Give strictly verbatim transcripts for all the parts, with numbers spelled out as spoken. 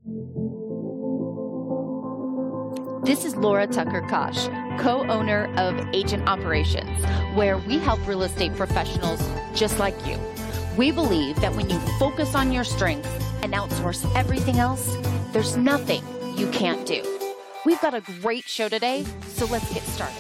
This is Laura Tucker Kosh, co-owner of Agent Operations, where we help real estate professionals just like you. We believe that when you focus on your strengths and outsource everything else, there's nothing you can't do. We've got a great show today, so let's get started.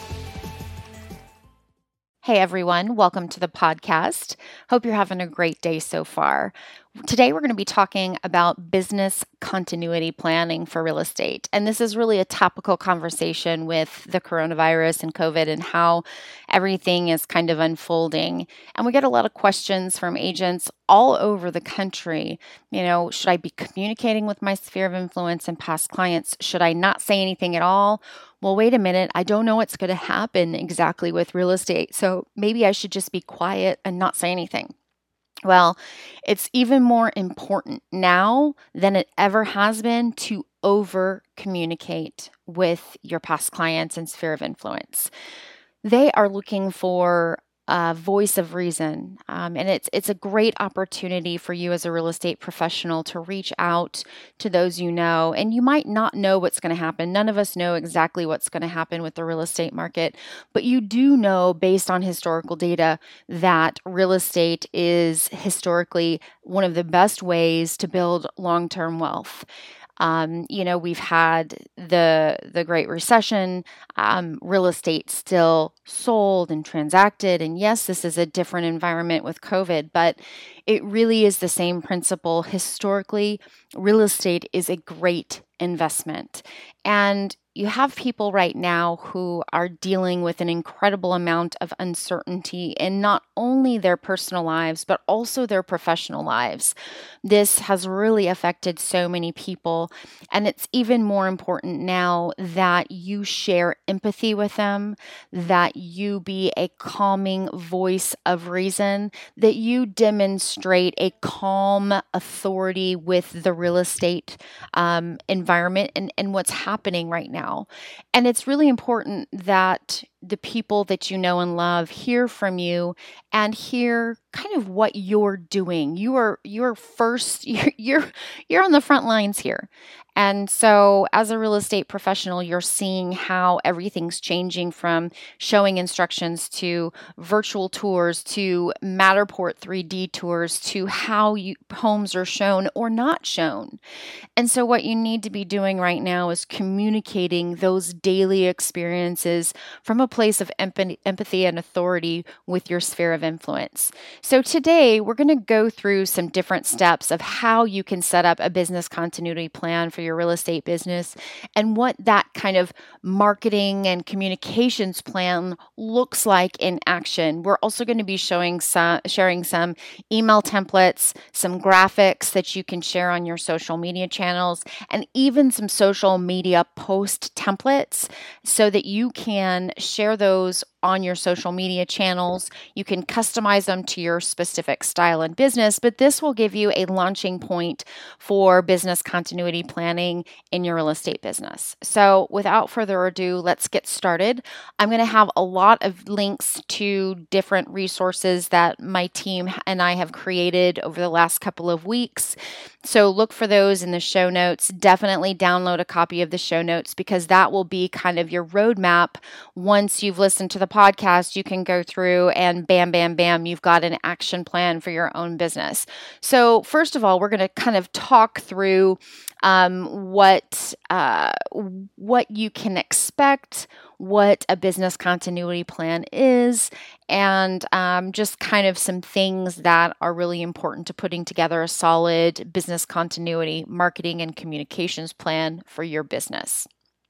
Hey everyone, welcome to the podcast. Hope you're having a great day so far. Today we're going to be talking about business continuity planning for real estate. And this is really a topical conversation with the coronavirus and COVID and how everything is kind of unfolding. And we get a lot of questions from agents all over the country. You know, should I be communicating with my sphere of influence and past clients? Should I not say anything at all? Well, wait a minute. I don't know what's going to happen exactly with real estate. So maybe I should just be quiet and not say anything. Well, it's even more important now than it ever has been to over communicate with your past clients and sphere of influence. They are looking for a voice of reason, um, and it's it's a great opportunity for you as a real estate professional to reach out to those you know. And you might not know what's going to happen. None of us know exactly what's going to happen with the real estate market, but you do know based on historical data that real estate is historically one of the best ways to build long-term wealth. Um, you know, we've had the the Great Recession, um, real estate still sold and transacted. And yes, this is a different environment with COVID, but it really is the same principle. Historically, real estate is a great investment. And you have people right now who are dealing with an incredible amount of uncertainty in not only their personal lives, but also their professional lives. This has really affected so many people. And it's even more important now that you share empathy with them, that you be a calming voice of reason, that you demonstrate a calm authority with the real estate um, environment and, and what's happening right now. And it's really important that the people that you know and love hear from you and hear kind of what you're doing. You are you're first you're you're, you're on the front lines here. And so as a real estate professional, you're seeing how everything's changing from showing instructions to virtual tours to Matterport three D tours to how you, homes are shown or not shown. And so what you need to be doing right now is communicating those daily experiences from a place of empathy and authority with your sphere of influence. So today we're going to go through some different steps of how you can set up a business continuity plan for your real estate business and what that kind of marketing and communications plan looks like in action. We're also going to be showing some, sharing some email templates, some graphics that you can share on your social media channels, and even some social media post templates so that you can share those on your social media channels. You can customize them to your specific style and business, but this will give you a launching point for business continuity planning in your real estate business. So without further ado, let's get started. I'm going to have a lot of links to different resources that my team and I have created over the last couple of weeks. So look for those in the show notes. Definitely download a copy of the show notes because that will be kind of your roadmap. Once you've listened to the podcast, you can go through and bam, bam, bam, you've got an action plan for your own business. So first of all, we're going to kind of talk through um, what uh, what you can expect, what a business continuity plan is, and um, just kind of some things that are really important to putting together a solid business continuity marketing and communications plan for your business.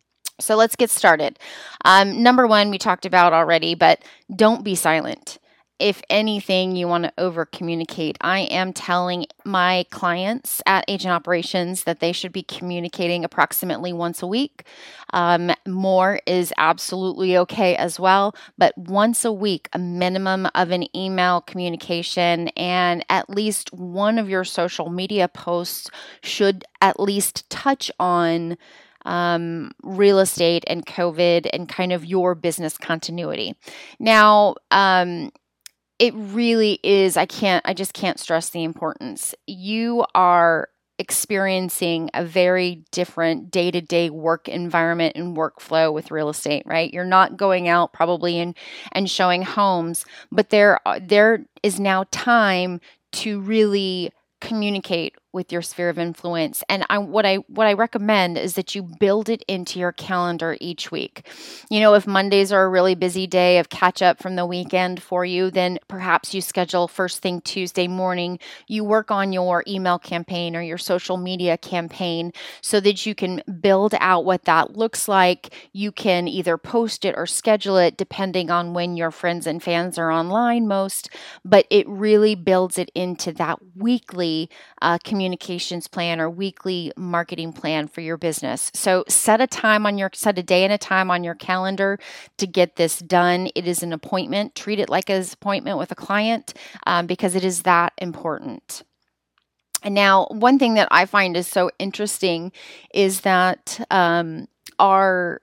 So let's get started. Um, number one, we talked about already, but don't be silent. If anything, you want to over communicate. I am telling my clients at Agent Operations that they should be communicating approximately once a week. Um, more is absolutely okay as well, but once a week, a minimum of an email communication and at least one of your social media posts should at least touch on Um, real estate and COVID and kind of your business continuity. Now, um, it really is, I can't, I just can't stress the importance. You are experiencing a very different day-to-day work environment and workflow with real estate, right? You're not going out probably and, and showing homes, but there, there is now time to really communicate with your sphere of influence. And I, what I what I recommend is that you build it into your calendar each week. You know, if Mondays are a really busy day of catch up from the weekend for you, then perhaps you schedule first thing Tuesday morning, you work on your email campaign or your social media campaign so that you can build out what that looks like. You can either post it or schedule it depending on when your friends and fans are online most, but it really builds it into that weekly uh, communication communications plan or weekly marketing plan for your business. So set a time on your, set a day and a time on your calendar to get this done. It is an appointment. Treat it like an appointment with a client um, because it is that important. And now, one thing that I find is so interesting is that um, our,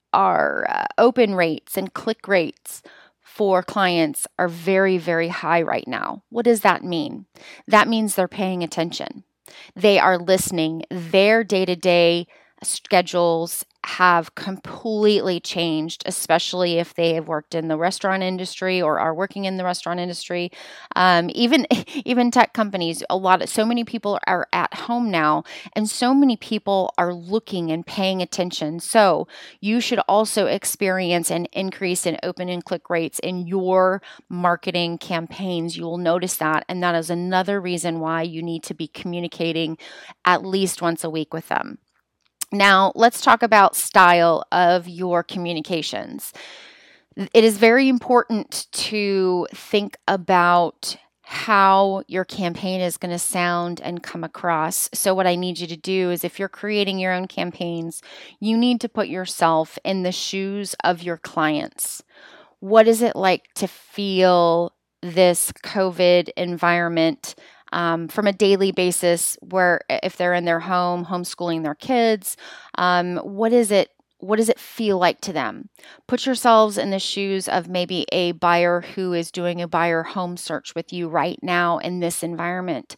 our uh, open rates and click rates for clients are very, very high right now. What does that mean? That means they're paying attention. They are listening. Their day-to-day schedules have completely changed, especially if they have worked in the restaurant industry or are working in the restaurant industry. Um, even even tech companies, a lot of so many people are at home now, and so many people are looking and paying attention. So you should also experience an increase in open and click rates in your marketing campaigns. You will notice that, and that is another reason why you need to be communicating at least once a week with them. Now, let's talk about style of your communications. It is very important to think about how your campaign is going to sound and come across. So what I need you to do is if you're creating your own campaigns, you need to put yourself in the shoes of your clients. What is it like to feel this COVID environment Um, from a daily basis, where if they're in their home, homeschooling their kids, um, what is it? What does it feel like to them? Put yourselves in the shoes of maybe a buyer who is doing a buyer home search with you right now in this environment.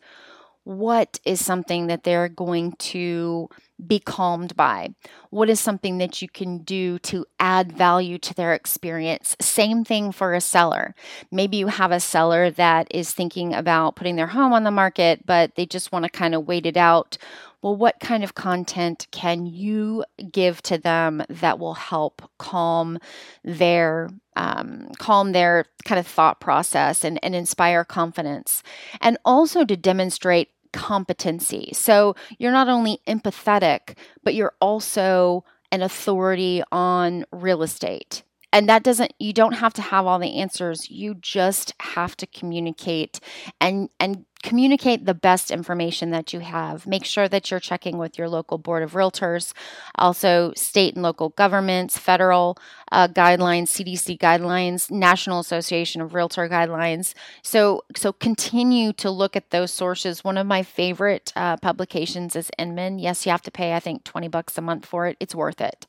What is something that they're going to be calmed by? What is something that you can do to add value to their experience? Same thing for a seller. Maybe you have a seller that is thinking about putting their home on the market, but they just want to kind of wait it out. Well, what kind of content can you give to them that will help calm their um, calm their kind of thought process and, and inspire confidence, and also to demonstrate competency. So you're not only empathetic, but you're also an authority on real estate. And that doesn't, you don't have to have all the answers. You just have to communicate and, and communicate the best information that you have. Make sure that you're checking with your local board of realtors, also state and local governments, federal uh, guidelines, C D C guidelines, National Association of Realtor guidelines. So, so continue to look at those sources. One of my favorite uh, publications is Inman. Yes, you have to pay, I think, twenty bucks a month for it. It's worth it.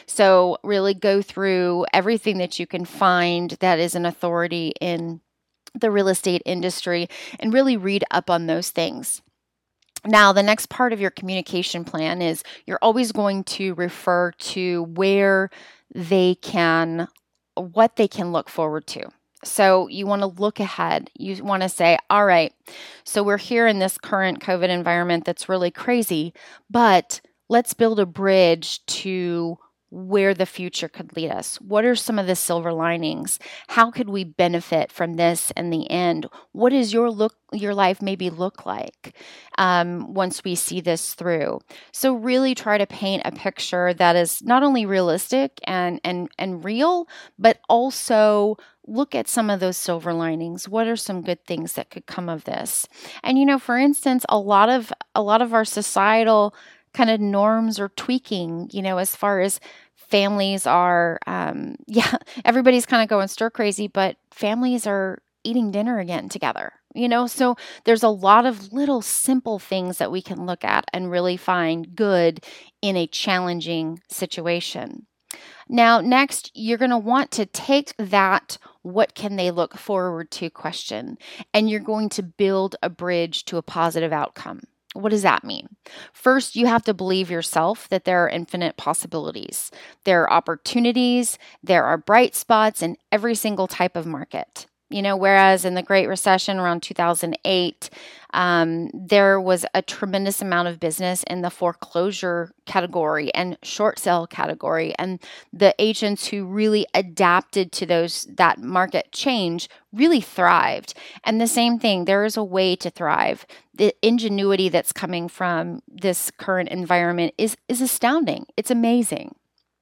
So really go through everything that you can find that is an authority in the real estate industry and really read up on those things. Now, the next part of your communication plan is you're always going to refer to where they can, what they can look forward to. So you want to look ahead. You want to say, all right, so we're here in this current COVID environment that's really crazy, but let's build a bridge to where the future could lead us. What are some of the silver linings? How could we benefit from this in the end? What does your look, your life maybe look like um, once we see this through? So really try to paint a picture that is not only realistic and and and real, but also look at some of those silver linings. What are some good things that could come of this? And you know, for instance, a lot of a lot of our societal kind of norms are tweaking, you know, as far as families are, um, yeah, everybody's kind of going stir crazy, but families are eating dinner again together, you know? So there's a lot of little simple things that we can look at and really find good in a challenging situation. Now, next, you're going to want to take that what can they look forward to question, and you're going to build a bridge to a positive outcome. What does that mean? First, you have to believe yourself that there are infinite possibilities. There are opportunities, there are bright spots in every single type of market. You know, whereas in the Great Recession around two thousand eight, um, there was a tremendous amount of business in the foreclosure category and short sale category, and the agents who really adapted to those that market change really thrived. And the same thing, there is a way to thrive. The ingenuity that's coming from this current environment is is astounding. It's amazing.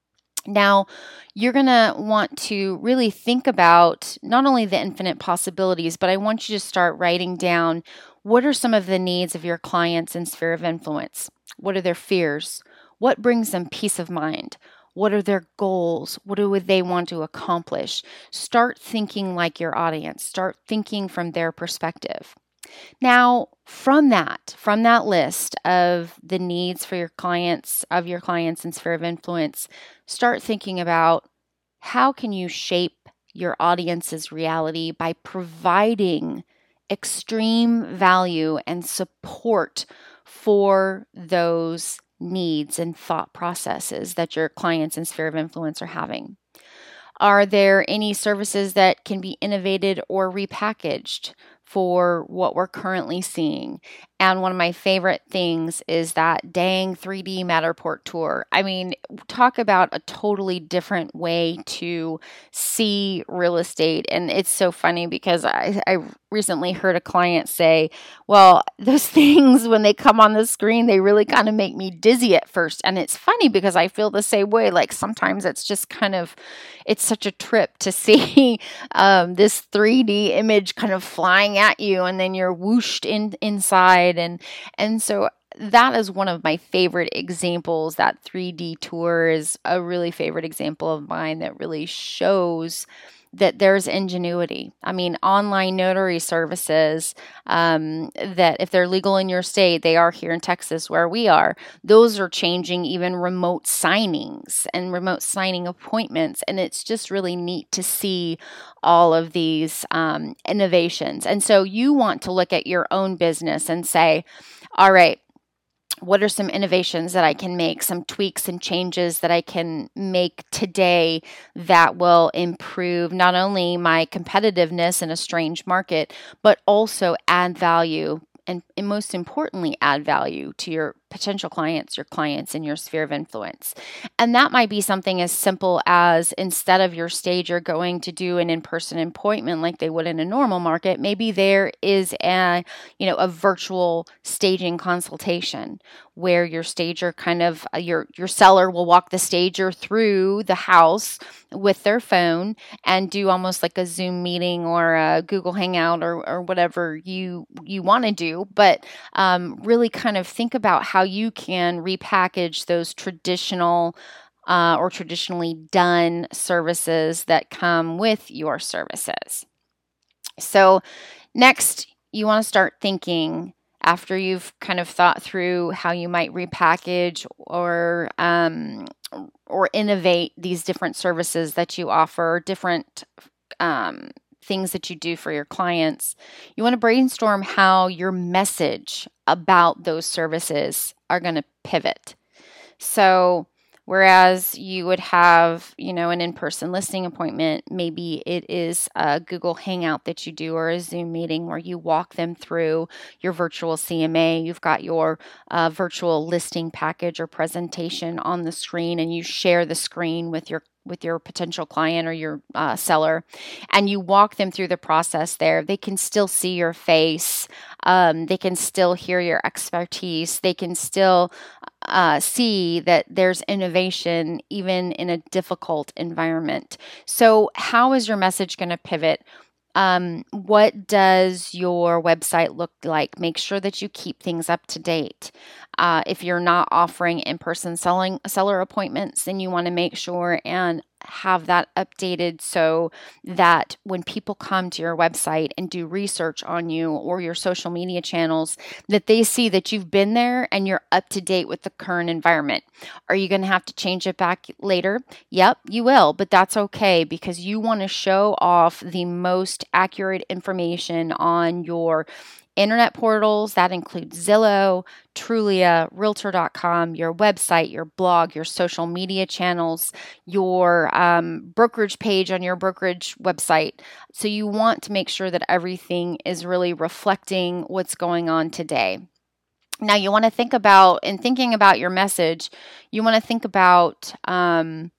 Now, you're going to want to really think about not only the infinite possibilities, but I want you to start writing down what are some of the needs of your clients in sphere of influence? What are their fears? What brings them peace of mind? What are their goals? What do they want to accomplish? Start thinking like your audience. Start thinking from their perspective. Now, from that, from that list of the needs for your clients, of your clients in sphere of influence, start thinking about how can you shape your audience's reality by providing extreme value and support for those needs and thought processes that your clients in sphere of influence are having. Are there any services that can be innovated or repackaged for what we're currently seeing? And one of my favorite things is that dang three D Matterport tour. I mean, talk about a totally different way to see real estate. And it's so funny because I, I recently heard a client say, well, those things, when they come on the screen, they really kind of make me dizzy at first. And it's funny because I feel the same way. Like sometimes it's just kind of, it's such a trip to see um, this three D image kind of flying at you, and then you're whooshed in inside. And, and so that is one of my favorite examples. That three D tour is a really favorite example of mine that really shows that there's ingenuity. I mean, online notary services um, that if they're legal in your state, they are here in Texas where we are. Those are changing even remote signings and remote signing appointments. And it's just really neat to see all of these um, innovations. And so you want to look at your own business and say, all right, what are some innovations that I can make, some tweaks and changes that I can make today that will improve not only my competitiveness in a strange market, but also add value and, and most importantly, add value to your potential clients, your clients in your sphere of influence. And that might be something as simple as instead of your stager going to do an in-person appointment like they would in a normal market, maybe there is a, you know, a virtual staging consultation where your stager kind of, uh, your, your seller will walk the stager through the house with their phone and do almost like a Zoom meeting or a Google Hangout or, or whatever you, you want to do. But um, really kind of think about how you can repackage those traditional uh, or traditionally done services that come with your services. So next, you want to start thinking after you've kind of thought through how you might repackage or um, or innovate these different services that you offer, different um, things that you do for your clients. You want to brainstorm how your message about those services are going to pivot. So whereas you would have, you know, an in-person listing appointment, maybe it is a Google Hangout that you do or a Zoom meeting where you walk them through your virtual C M A. You've got your uh, virtual listing package or presentation on the screen, and you share the screen with your with your potential client or your uh, seller, and you walk them through the process there. They can still see your face. Um, they can still hear your expertise. They can still uh, see that there's innovation even in a difficult environment. So how is your message going to pivot? Um, what does your website look like? Make sure that you keep things up to date. Uh, if you're not offering in-person selling seller appointments, then you want to make sure and have that updated so that when people come to your website and do research on you or your social media channels, that they see that you've been there and you're up to date with the current environment. Are you going to have to change it back later? Yep, you will, but that's okay because you want to show off the most accurate information on your internet portals, that includes Zillow, Trulia, Realtor dot com, your website, your blog, your social media channels, your um, brokerage page on your brokerage website. So you want to make sure that everything is really reflecting what's going on today. Now you want to think about, in thinking about your message, you want to think about um,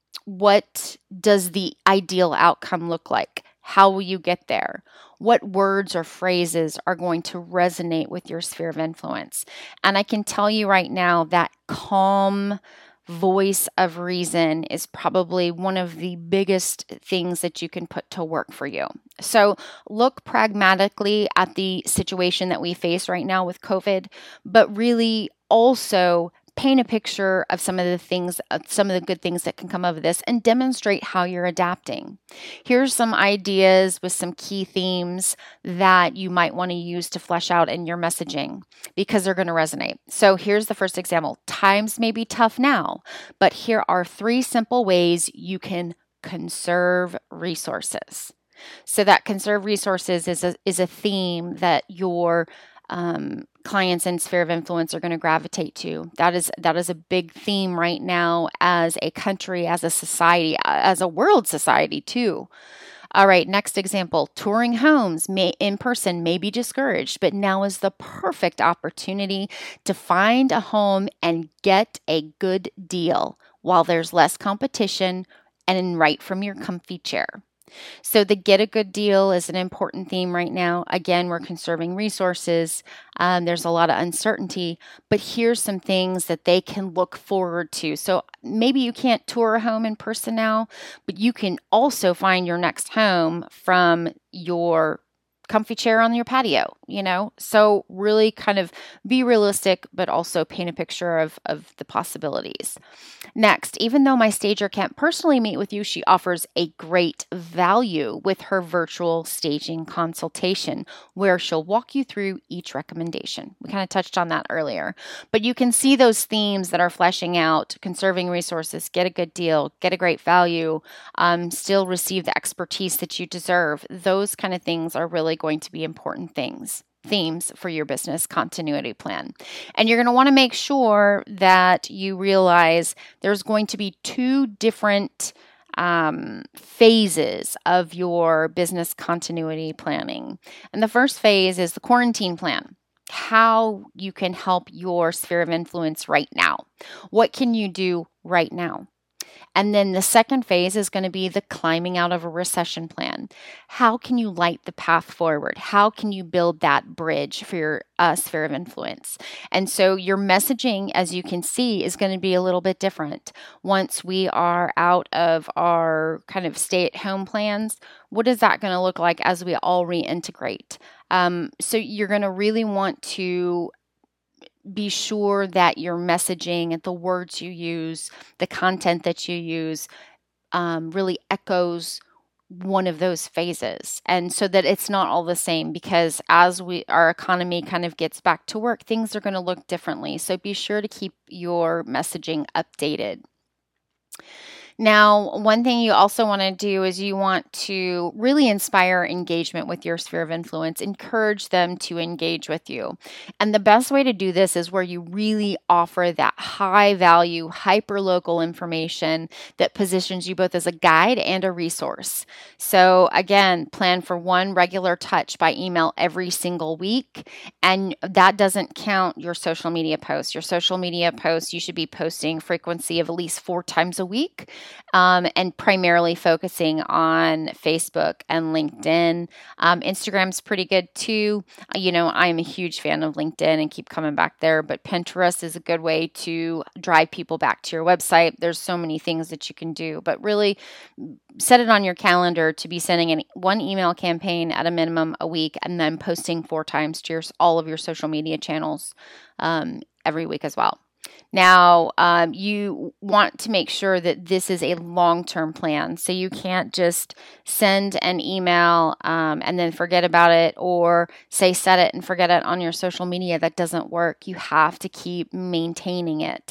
what does the ideal outcome look like? How will you get there? What words or phrases are going to resonate with your sphere of influence? And I can tell you right now that calm voice of reason is probably one of the biggest things that you can put to work for you. So look pragmatically at the situation that we face right now with COVID, but really also paint a picture of some of the things, uh, some of the good things that can come of this, and demonstrate how you're adapting. Here's some ideas with some key themes that you might want to use to flesh out in your messaging because they're going to resonate. So here's the first example. Times may be tough now, but here are three simple ways you can conserve resources. So that conserve resources is a, is a theme that your um, clients and sphere of influence are going to gravitate to. That is that is a big theme right now as a country, as a society, as a world society too. All right, next example. Touring homes may, in person may be discouraged, but now is the perfect opportunity to find a home and get a good deal while there's less competition and right from your comfy chair. So the get a good deal is an important theme right now. Again, we're conserving resources. Um, there's a lot of uncertainty, but here's some things that they can look forward to. So maybe you can't tour a home in person now, but you can also find your next home from your comfy chair on your patio, you know? So really kind of be realistic, but also paint a picture of, of the possibilities. Next, even though my stager can't personally meet with you, she offers a great value with her virtual staging consultation, where she'll walk you through each recommendation. We kind of touched on that earlier, but you can see those themes that are fleshing out: conserving resources, get a good deal, get a great value, um, still receive the expertise that you deserve. Those kind of things are really going to be important things, themes for your business continuity plan. And you're going to want to make sure that you realize there's going to be two different um, phases of your business continuity planning. And the first phase is the quarantine plan. How you can help your sphere of influence right now. What can you do right now? And then the second phase is going to be the climbing out of a recession plan. How can you light the path forward? How can you build that bridge for your uh, sphere of influence? And so your messaging, as you can see, is going to be a little bit different. Once we are out of our kind of stay-at-home plans, what is that going to look like as we all reintegrate? Um, so you're going to really want to be sure that your messaging and the words you use, the content that you use, um, really echoes one of those phases, and so that it's not all the same, because as we our economy kind of gets back to work, things are going to look differently. So be sure to keep your messaging updated. Now, one thing you also want to do is you want to really inspire engagement with your sphere of influence, encourage them to engage with you. And the best way to do this is where you really offer that high value, hyper local information that positions you both as a guide and a resource. So again, plan for one regular touch by email every single week. And that doesn't count your social media posts. Your social media posts, you should be posting frequency of at least four times a week. Um, and primarily focusing on Facebook and LinkedIn. Um, Instagram's pretty good too. You know, I'm a huge fan of LinkedIn and keep coming back there, but Pinterest is a good way to drive people back to your website. There's so many things that you can do, but really set it on your calendar to be sending an, one email campaign at a minimum a week, and then posting four times to your, all of your social media channels um, every week as well. Now, um, you want to make sure that this is a long-term plan. So you can't just send an email um, and then forget about it, or say set it and forget it on your social media. That doesn't work. You have to keep maintaining it.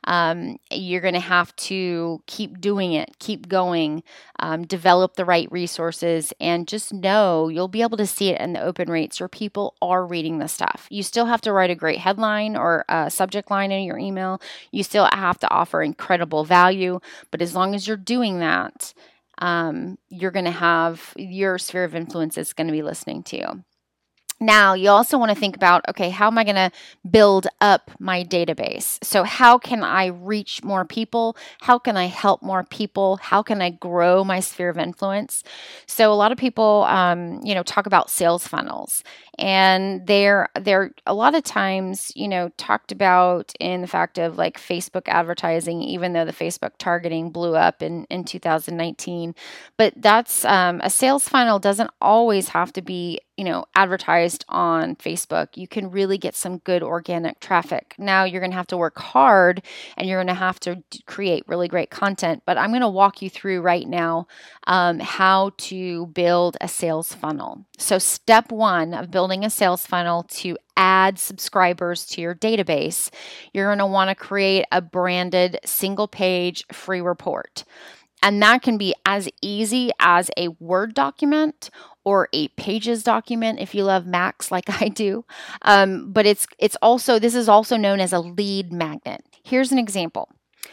Um, you're going to have to keep doing it, keep going, um, develop the right resources, and just know you'll be able to see it in the open rates where people are reading the stuff. You still have to write a great headline or a subject line in your email. You still have to offer incredible value, but as long as you're doing that, um, you're going to have your sphere of influence is going to be listening to you. Now, you also want to think about, okay, how am I going to build up my database? So how can I reach more people? How can I help more people? How can I grow my sphere of influence? So a lot of people, um, you know, talk about sales funnels, and they're, they're a lot of times, you know, talked about in the fact of like Facebook advertising, even though the Facebook targeting blew up in, in two thousand nineteen. But that's um, a sales funnel doesn't always have to be, you know, advertised on Facebook. You can really get some good organic traffic. Now you're going to have to work hard and you're going to have to d- create really great content, but I'm going to walk you through right now um, how to build a sales funnel. So step one of building a sales funnel to add subscribers to your database, you're going to want to create a branded single page free report. And that can be as easy as a Word document or a Pages document if you love Macs like I do. Um, but it's it's also this is also known as a lead magnet. Here's an example.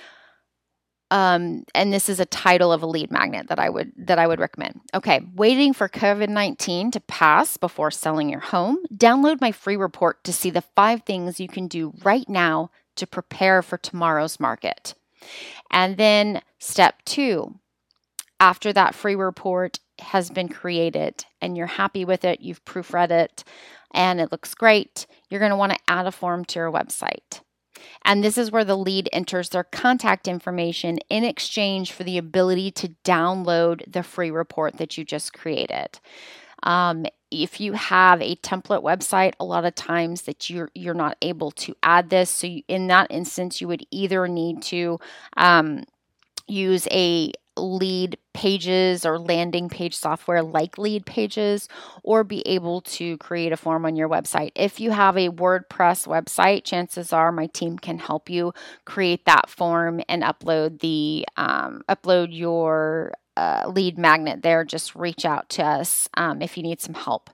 Um, and this is a title of a lead magnet that I would that I would recommend. Okay, waiting for COVID nineteen to pass before selling your home. Download my free report to see the five things you can do right now to prepare for tomorrow's market. And then step two, after that free report has been created and you're happy with it, you've proofread it, and it looks great, you're going to want to add a form to your website. And this is where the lead enters their contact information in exchange for the ability to download the free report that you just created. Um, if you have a template website, a lot of times that you're you're not able to add this. So you, in that instance, you would either need to um, use a lead pages or landing page software like Lead Pages, or be able to create a form on your website. If you have a WordPress website, chances are my team can help you create that form and upload the um, upload your uh, lead magnet there. Just reach out to us um, if you need some help.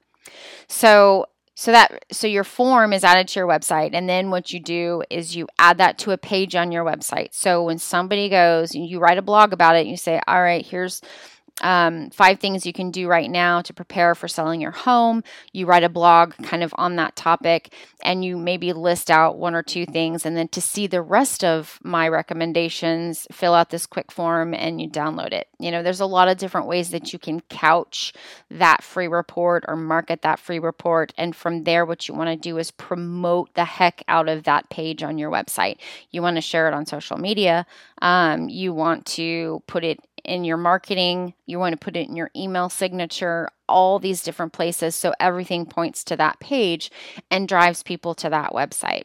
So So that so your form is added to your website, and then what you do is you add that to a page on your website. So when somebody goes, you write a blog about it, and you say, all right, here's um, five things you can do right now to prepare for selling your home. You write a blog kind of on that topic, and you maybe list out one or two things. And then to see the rest of my recommendations, fill out this quick form and you download it. You know, there's a lot of different ways that you can couch that free report or market that free report. And from there, what you want to do is promote the heck out of that page on your website. You want to share it on social media. Um, you want to put it in your marketing, you want to put it in your email signature, all these different places. So everything points to that page and drives people to that website.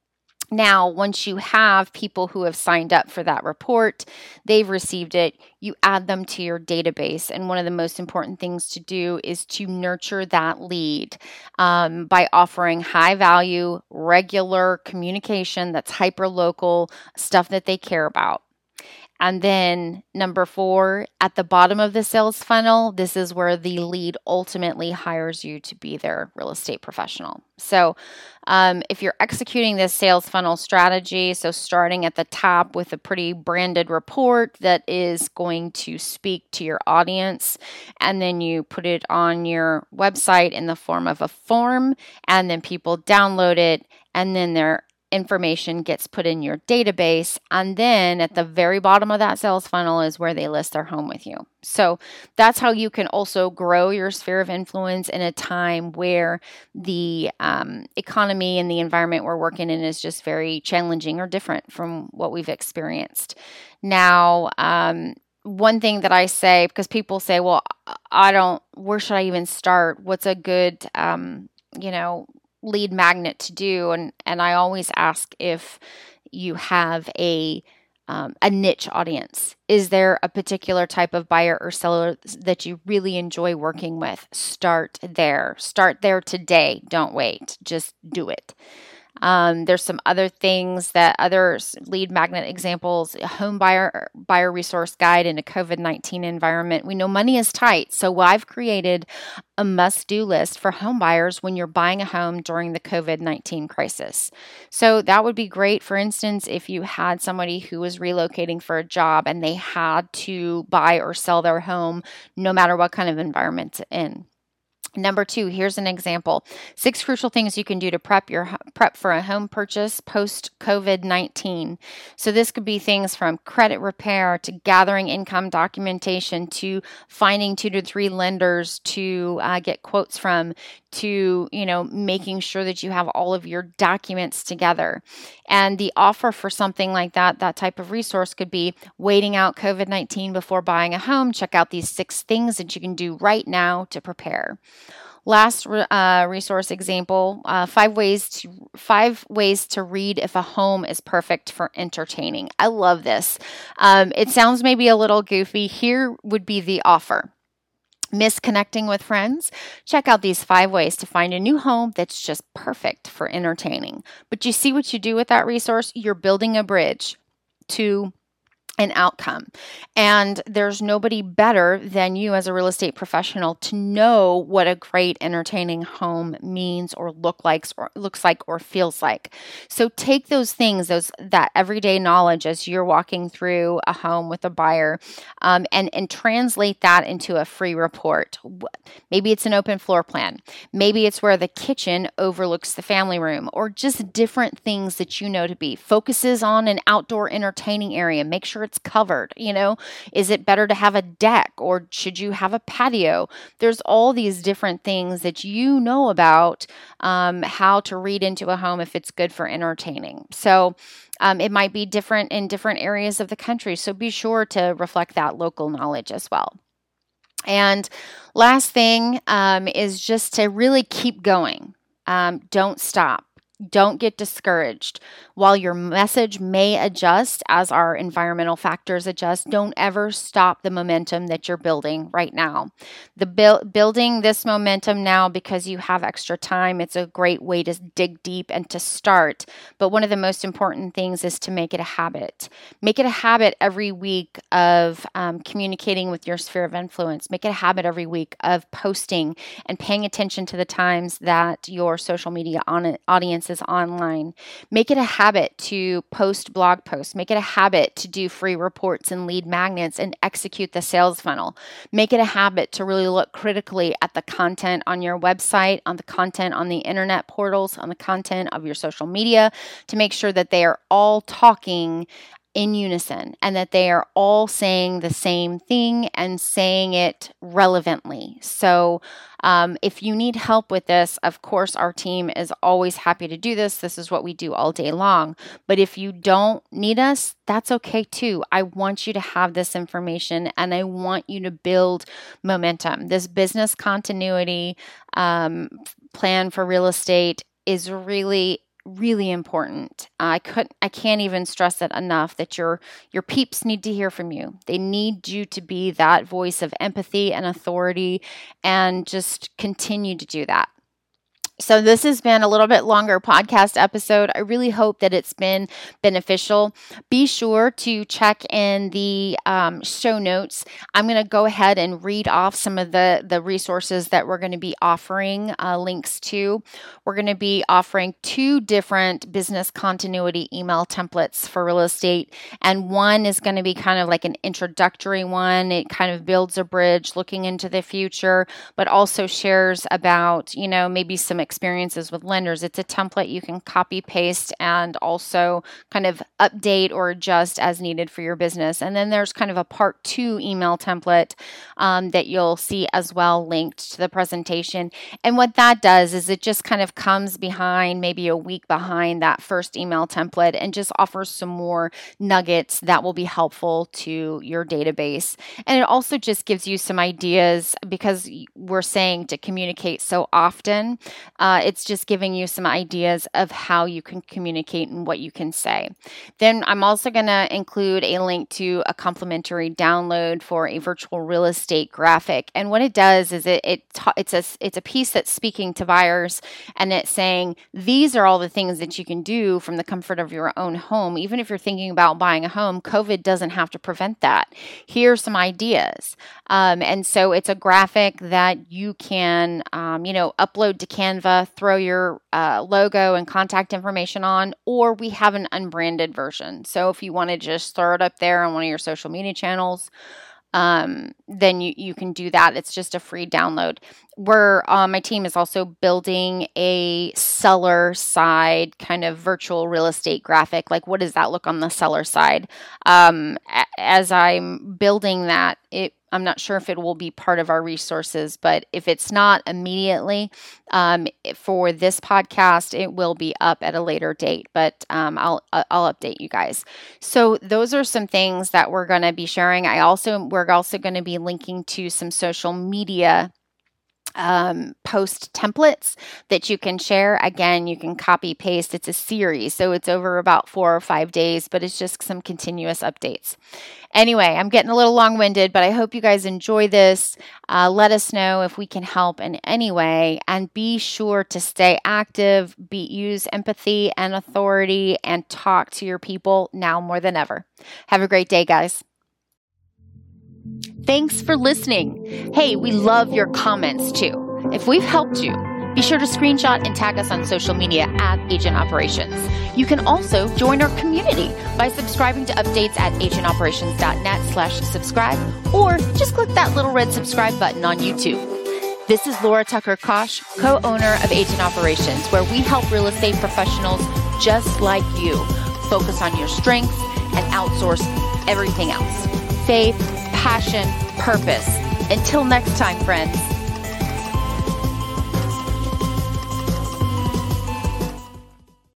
Now, once you have people who have signed up for that report, they've received it, you add them to your database. And one of the most important things to do is to nurture that lead um, by offering high value, regular communication that's hyper local, stuff that they care about. And then number four, at the bottom of the sales funnel, this is where the lead ultimately hires you to be their real estate professional. So um, if you're executing this sales funnel strategy, so starting at the top with a pretty branded report that is going to speak to your audience, and then you put it on your website in the form of a form, and then people download it, and then they're information gets put in your database, and then at the very bottom of that sales funnel is where they list their home with you. So that's how you can also grow your sphere of influence in a time where the um, economy and the environment we're working in is just very challenging or different from what we've experienced. Now, um, one thing that I say, because people say, well, I don't, where should I even start? What's a good, um, you know, lead magnet to do, and and I always ask if you have a um, a niche audience. Is there a particular type of buyer or seller that you really enjoy working with? Start there. Start there today. Don't wait. Just do it. Um, there's some other things that other lead magnet examples, a home buyer buyer resource guide in a COVID nineteen environment. We know money is tight, so I've created a must-do list for home buyers when you're buying a home during the COVID nineteen crisis. So that would be great, for instance, if you had somebody who was relocating for a job and they had to buy or sell their home no matter what kind of environment it's in. Number two, here's an example. Six crucial things you can do to prep your prep for a home purchase post COVID nineteen. So this could be things from credit repair to gathering income documentation to finding two to three lenders to uh, get quotes from, to, you know, making sure that you have all of your documents together. And the offer for something like that, that type of resource could be waiting out COVID nineteen before buying a home. Check out these six things that you can do right now to prepare. Last uh, resource example, uh, five ways to five ways to read if a home is perfect for entertaining. I love this. Um, it sounds maybe a little goofy. Here would be the offer. Miss connecting with friends? Check out these five ways to find a new home that's just perfect for entertaining. But you see what you do with that resource? You're building a bridge to an outcome. And there's nobody better than you as a real estate professional to know what a great entertaining home means or look like or looks like or feels like. So take those things, those that everyday knowledge as you're walking through a home with a buyer, um, and, and translate that into a free report. Maybe it's an open floor plan. Maybe it's where the kitchen overlooks the family room, or just different things that you know to be. Focuses on an outdoor entertaining area. Make sure it's covered. You know, is it better to have a deck, or should you have a patio? There's all these different things that you know about um, how to read into a home if it's good for entertaining. So um, it might be different in different areas of the country. So be sure to reflect that local knowledge as well. And last thing um, is just to really keep going. Um, don't stop. Don't get discouraged. While your message may adjust as our environmental factors adjust, don't ever stop the momentum that you're building right now. The bu- building this momentum now because you have extra time, it's a great way to dig deep and to start. But one of the most important things is to make it a habit. Make it a habit every week of um, communicating with your sphere of influence. Make it a habit every week of posting and paying attention to the times that your social media on- audience is online. Make it a habit to post blog posts. Make it a habit to do free reports and lead magnets and execute the sales funnel. Make it a habit to really look critically at the content on your website, on the content on the internet portals, on the content of your social media, to make sure that they are all talking in unison and that they are all saying the same thing and saying it relevantly. So um, if you need help with this, of course, our team is always happy to do this. This is what we do all day long. But if you don't need us, that's okay too. I want you to have this information and I want you to build momentum. This business continuity um, plan for real estate is really really important. I couldn't I can't even stress it enough that your your peeps need to hear from you. They need you to be that voice of empathy and authority, and just continue to do that. So this has been a little bit longer podcast episode. I really hope that it's been beneficial. Be sure to check in the um, show notes. I'm going to go ahead and read off some of the, the resources that we're going to be offering uh, links to. We're going to be offering two different business continuity email templates for real estate. And one is going to be kind of like an introductory one. It kind of builds a bridge looking into the future, but also shares about, you know, maybe some experiences with lenders. It's a template you can copy paste and also kind of update or adjust as needed for your business. And then there's kind of a part two email template um, that you'll see as well linked to the presentation. And what that does is it just kind of comes behind, maybe a week behind that first email template, and just offers some more nuggets that will be helpful to your database. And it also just gives you some ideas, because we're saying to communicate so often Uh, it's just giving you some ideas of how you can communicate and what you can say. Then I'm also going to include a link to a complimentary download for a virtual real estate graphic. And what it does is it, it ta- it's a it's a piece that's speaking to buyers, and it's saying these are all the things that you can do from the comfort of your own home. Even if you're thinking about buying a home, COVID doesn't have to prevent that. Here are some ideas. Um, and so it's a graphic that you can, um, you know, upload to Canva, throw your uh, logo and contact information on, or we have an unbranded version. So if you want to just throw it up there on one of your social media channels, um, then you, you can do that. It's just a free download. We're, uh, my team is also building a seller side kind of virtual real estate graphic. Like, what does that look on the seller side? Um, a- as I'm building that, it I'm not sure if it will be part of our resources, but if it's not immediately um, for this podcast, it will be up at a later date. But um, I'll I'll update you guys. So those are some things that we're going to be sharing. I also we're also going to be linking to some social media Um, post templates that you can share. Again, you can copy paste. It's a series, so it's over about four or five days, but it's just some continuous updates. Anyway, I'm getting a little long-winded, but I hope you guys enjoy this. Uh, let us know if we can help in any way, and be sure to stay active, be, use empathy and authority, and talk to your people now more than ever. Have a great day, guys. Thanks for listening. Hey, we love your comments too. If we've helped you, be sure to screenshot and tag us on social media at Agent Operations. You can also join our community by subscribing to updates at agentoperations.net slash subscribe, or just click that little red subscribe button on YouTube. This is Laura Tucker Kosh, co-owner of Agent Operations, where we help real estate professionals just like you focus on your strengths and outsource everything else. Faith, passion, purpose. Until next time, friends.